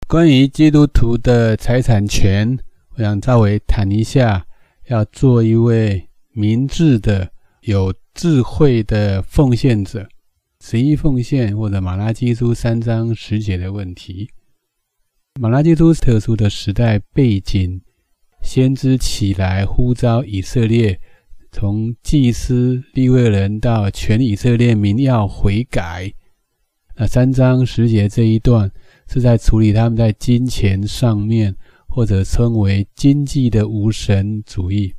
关于基督徒的财产权，我想稍微谈一下，要做一位明智的、有智慧的奉献者，十一奉献或者马拉基书3章10节的问题。马拉基书特殊的时代背景，先知起来呼召以色列，从祭司、利未人到全以色列民要悔改。那3章10节这一段是在处理他们在金钱上面，或者称为经济的无神主义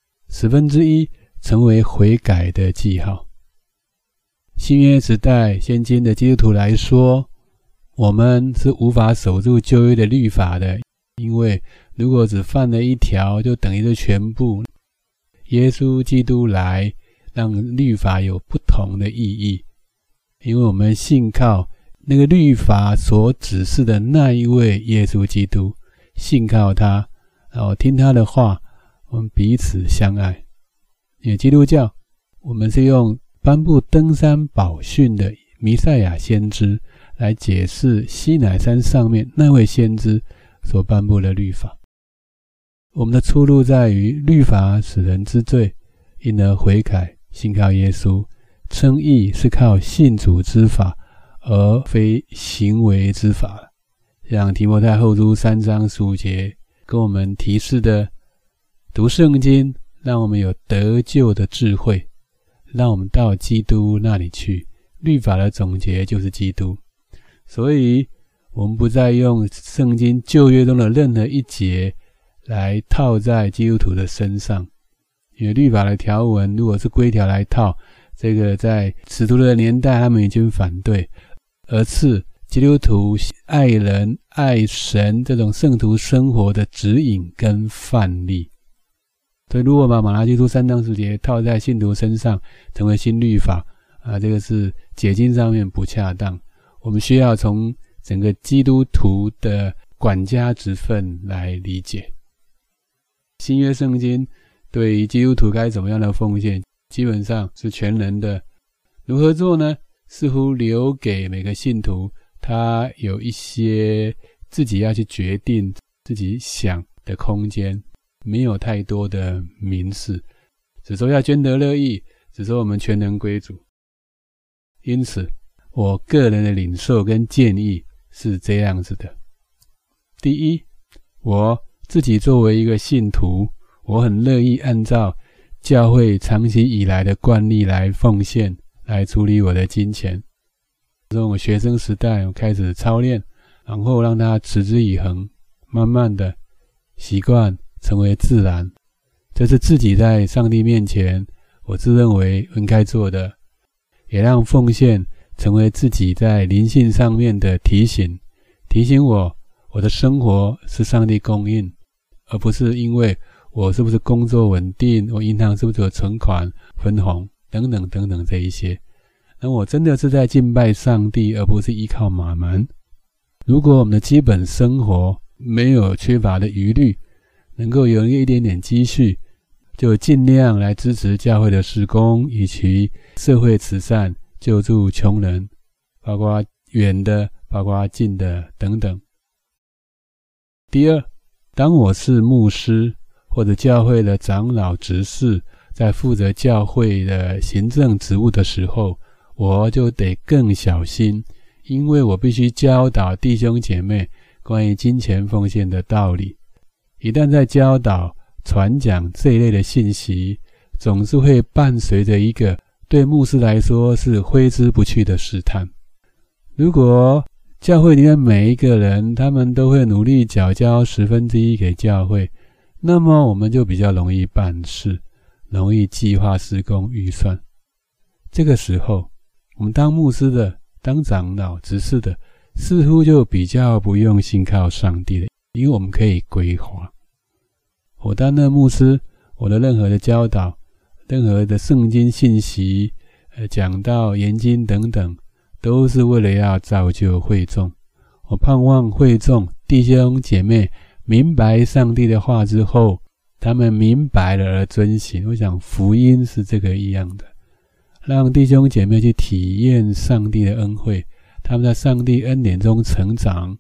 ，1/10成为悔改的记号。新约时代现今的基督徒来说，我们是无法守住旧约的律法的，因为如果只犯了一条就等于是全部。耶稣基督来让律法有不同的意义，因为我们信靠那个律法所指示的那一位耶稣基督，信靠他，然后听他的话，我们彼此相爱。因为基督教我们是用颁布登山宝训的弥赛亚先知来解释西乃山上面那位先知所颁布的律法。我们的出路在于律法使人知罪，因而悔改，信靠耶稣。称义是靠信主之法，而非行为之法。像提摩太后书3章15节跟我们提示的，读圣经让我们有得救的智慧，让我们到基督那里去。律法的总结就是基督，所以我们不再用圣经旧约中的任何一节来套在基督徒的身上，因为律法的条文如果是规条来套，这个在使徒的年代他们已经反对，而是基督徒爱人爱神这种圣徒生活的指引跟范例。所以如果把马拉基书3章10节套在信徒身上成为新律法这个是解经上面不恰当。我们需要从整个基督徒的管家之分来理解。新约圣经对于基督徒该怎么样的奉献，基本上是全人的。如何做呢？似乎留给每个信徒他有一些自己要去决定、自己想的空间，没有太多的明示，只说要捐得乐意，只说我们全人归主。因此我个人的领受跟建议是这样子的。第一，我自己作为一个信徒，我很乐意按照教会长期以来的惯例来奉献，来处理我的金钱。从我学生时代我开始操练，然后让它持之以恒，慢慢的习惯成为自然。这是自己在上帝面前我自认为应该做的，也让奉献成为自己在灵性上面的提醒，提醒我的生活是上帝供应，而不是因为我是不是工作稳定，我银行是不是有存款分红等等等等这一些。那我真的是在敬拜上帝，而不是依靠马门。如果我们的基本生活没有缺乏的余虑，能够有一点点积蓄，就尽量来支持教会的事工以及社会慈善，救助穷人，包括远的包括近的等等。第二，当我是牧师或者教会的长老执事，在负责教会的行政职务的时候，我就得更小心，因为我必须教导弟兄姐妹关于金钱奉献的道理。一旦在教导传讲这一类的信息，总是会伴随着一个对牧师来说是挥之不去的试探。如果教会里面每一个人他们都会努力缴交1/10给教会，那么我们就比较容易办事，容易计划施工预算。这个时候我们当牧师的、当长老执事的，似乎就比较不用信靠上帝了，因为我们可以规划。我当了牧师，我的任何的教导，任何的圣经信息讲道、研经等等，都是为了要造就会众。我盼望会众弟兄姐妹明白上帝的话之后，他们明白了而遵行。我想福音是这个一样的，让弟兄姐妹去体验上帝的恩惠，他们在上帝恩典中成长，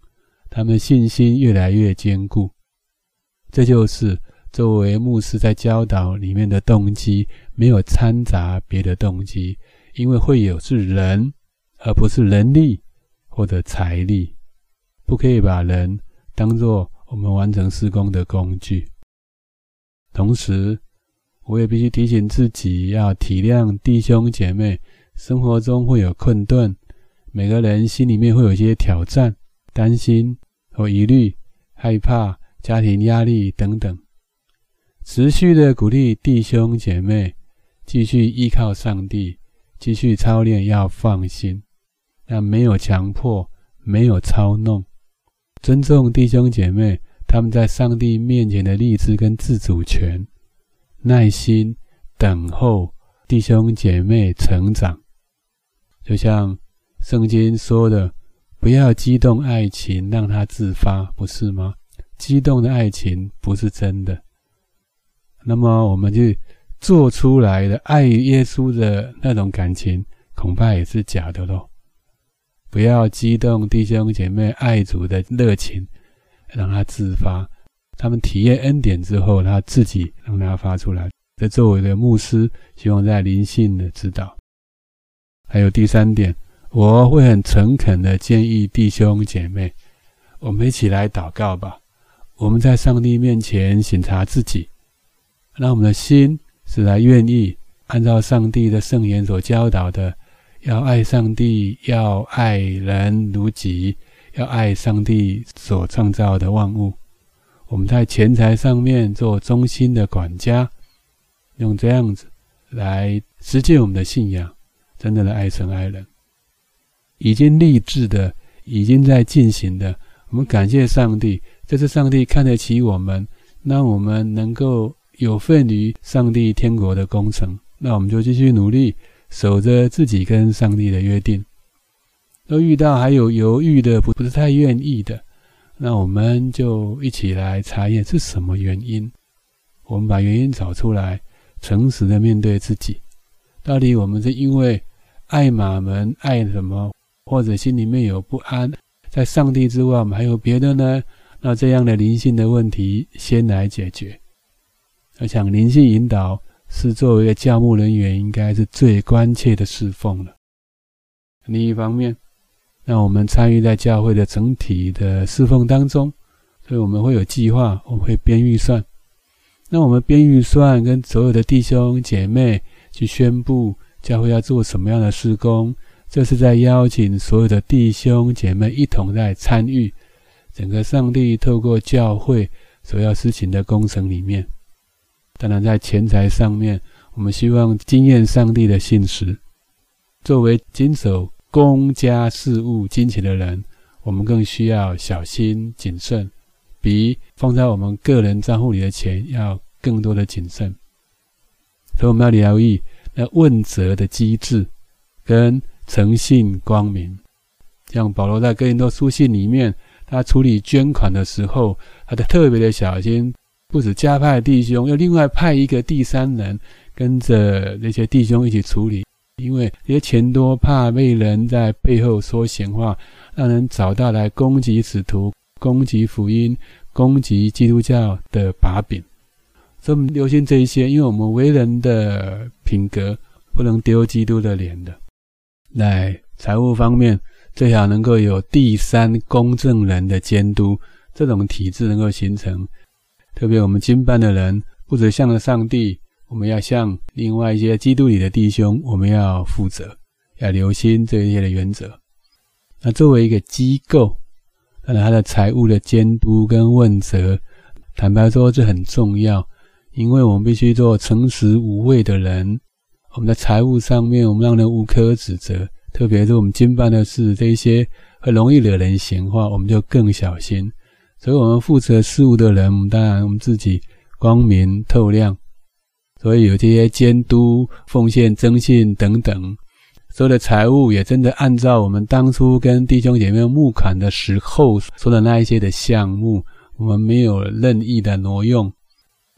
他们信心越来越坚固。这就是作为牧师在教导里面的动机，没有掺杂别的动机，因为会友是人，而不是人力或者财力，不可以把人当作我们完成事工的工具。同时我也必须提醒自己要体谅弟兄姐妹生活中会有困顿，每个人心里面会有一些挑战、担心或疑虑、害怕、家庭压力等等，持续的鼓励弟兄姐妹继续依靠上帝，继续操练，要放心，但没有强迫，没有操弄，尊重弟兄姐妹他们在上帝面前的立志跟自主权，耐心等候弟兄姐妹成长。就像圣经说的，不要激动爱情让它自发，不是吗？激动的爱情不是真的，那么我们就做出来的爱耶稣的那种感情恐怕也是假的咯。不要激动弟兄姐妹爱主的热情，让它自发，他们体验恩典之后，他自己让它发出来。这作为的牧师希望在灵性的指导。还有第三点，我会很诚恳的建议弟兄姐妹，我们一起来祷告吧。我们在上帝面前省察自己，让我们的心是来愿意按照上帝的圣言所教导的，要爱上帝，要爱人如己，要爱上帝所创造的万物。我们在钱财上面做忠心的管家，用这样子来实践我们的信仰，真正的爱神爱人。已经立志的，已经在进行的，我们感谢上帝，这是上帝看得起我们，让我们能够有份于上帝天国的工程。那我们就继续努力，守着自己跟上帝的约定。都遇到还有犹豫的，不是太愿意的，那我们就一起来查验是什么原因。我们把原因找出来，诚实的面对自己。到底我们是因为爱马门，爱什么，或者心里面有不安，在上帝之外我们还有别的呢？那这样的灵性的问题先来解决。我想灵性引导是作为一个教牧人员应该是最关切的侍奉了。另一方面，让我们参与在教会的整体的侍奉当中，所以我们会有计划，我们会编预算。那我们编预算跟所有的弟兄姐妹去宣布教会要做什么样的事工，这是在邀请所有的弟兄姐妹一同在参与整个上帝透过教会所要施行的工程里面。当然在钱财上面，我们希望经验上帝的信实。作为经手公家事务金钱的人，我们更需要小心谨慎，比放在我们个人账户里的钱要更多的谨慎。所以我们要留意那问责的机制跟诚信光明。像保罗在哥林多书信里面，他处理捐款的时候，他特别的小心，不止加派弟兄，要另外派一个第三人跟着那些弟兄一起处理，因为这些钱多，怕被人在背后说闲话，让人找到来攻击使徒、攻击福音、攻击基督教的把柄。所以我们留心这一些，因为我们为人的品格不能丢基督的脸的。在财务方面，最好能够有第三公证人的监督，这种体制能够形成。特别我们经办的人，不只向着上帝，我们要向另外一些基督里的弟兄，我们要负责，要留心这一些的原则。那作为一个机构，当然它的财务的监督跟问责，坦白说这很重要，因为我们必须做诚实无畏的人。我们在财务上面，我们让人无可指责，特别是我们经办的事，这一些很容易惹人闲话，我们就更小心。所以我们负责事务的人，当然我们自己光明透亮，所以有这些监督、奉献、征信等等，所有的财务也真的按照我们当初跟弟兄姐妹募款的时候说的那一些的项目，我们没有任意的挪用。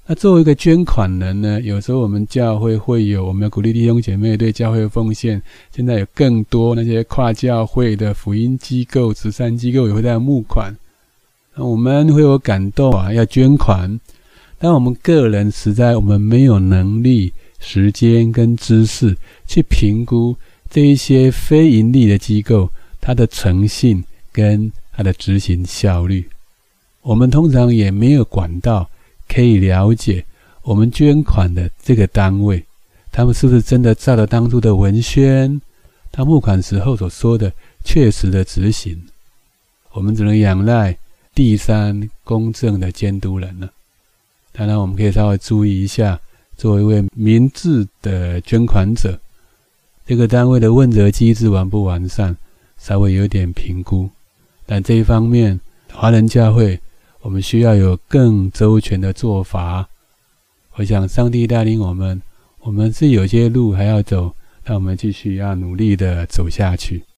那作为一个捐款人呢，有时候我们教会会有，我们要鼓励弟兄姐妹对教会奉献。现在有更多那些跨教会的福音机构、慈善机构也会在募款。那我们会有感动要捐款，但我们个人实在我们没有能力、时间跟知识去评估这一些非盈利的机构它的诚信跟它的执行效率。我们通常也没有管道可以了解我们捐款的这个单位，他们是不是真的照着当初的文宣，他募款时候所说的确实的执行。我们只能仰赖第三公正的监督人了。当然我们可以稍微注意一下，作为一位明智的捐款者，这个单位的问责机制完不完善，稍微有点评估。但这一方面华人教会我们需要有更周全的做法。我想上帝带领我们是有些路还要走，让我们继续要努力的走下去。